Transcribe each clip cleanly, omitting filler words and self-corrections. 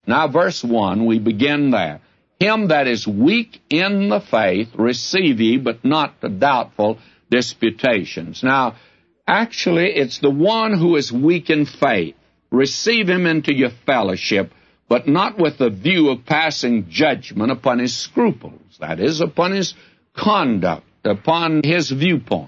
Now, verse 1, we begin there. Him that is weak in the faith receive ye, but not the doubtful disputations. Now, actually, it's the one who is weak in faith. Receive him into your fellowship, but not with the view of passing judgment upon his scruples, that is, upon his conduct, upon his viewpoint.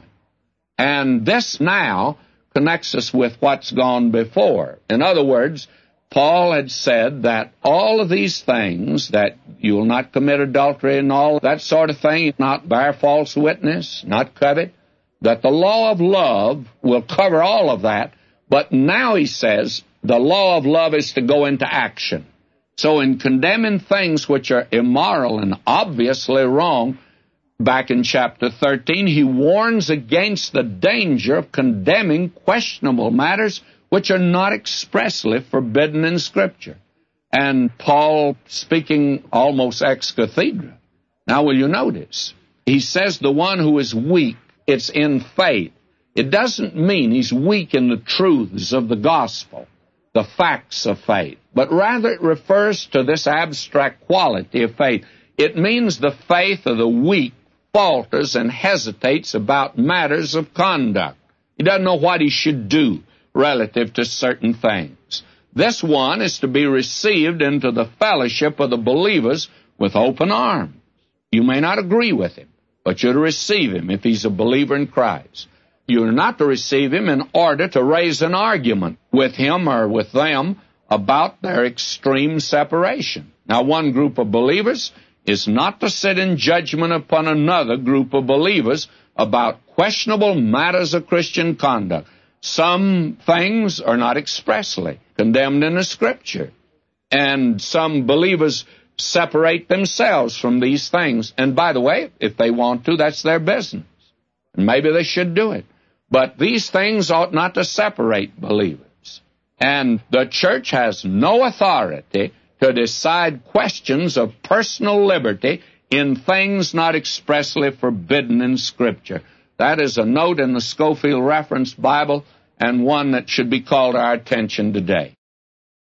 And this now connects us with what's gone before. In other words, Paul had said that all of these things, that you'll not commit adultery and all that sort of thing, not bear false witness, not covet, that the law of love will cover all of that. But now he says the law of love is to go into action. So in condemning things which are immoral and obviously wrong, back in chapter 13, he warns against the danger of condemning questionable matters which are not expressly forbidden in Scripture. And Paul, speaking almost ex cathedra. Now, will you notice? He says the one who is weak, it's in faith. It doesn't mean he's weak in the truths of the gospel, the facts of faith, but rather it refers to this abstract quality of faith. It means the faith of the weak falters and hesitates about matters of conduct. He doesn't know what he should do relative to certain things. This one is to be received into the fellowship of the believers with open arms. You may not agree with him, but you're to receive him if he's a believer in Christ. You're not to receive him in order to raise an argument with him or with them about their extreme separation. Now, one group of believers is not to sit in judgment upon another group of believers about questionable matters of Christian conduct. Some things are not expressly condemned in the Scripture, and some believers separate themselves from these things. And by the way, if they want to, that's their business. And maybe they should do it. But these things ought not to separate believers. And the church has no authority to decide questions of personal liberty in things not expressly forbidden in Scripture. That is a note in the Scofield Reference Bible, and one that should be called to our attention today.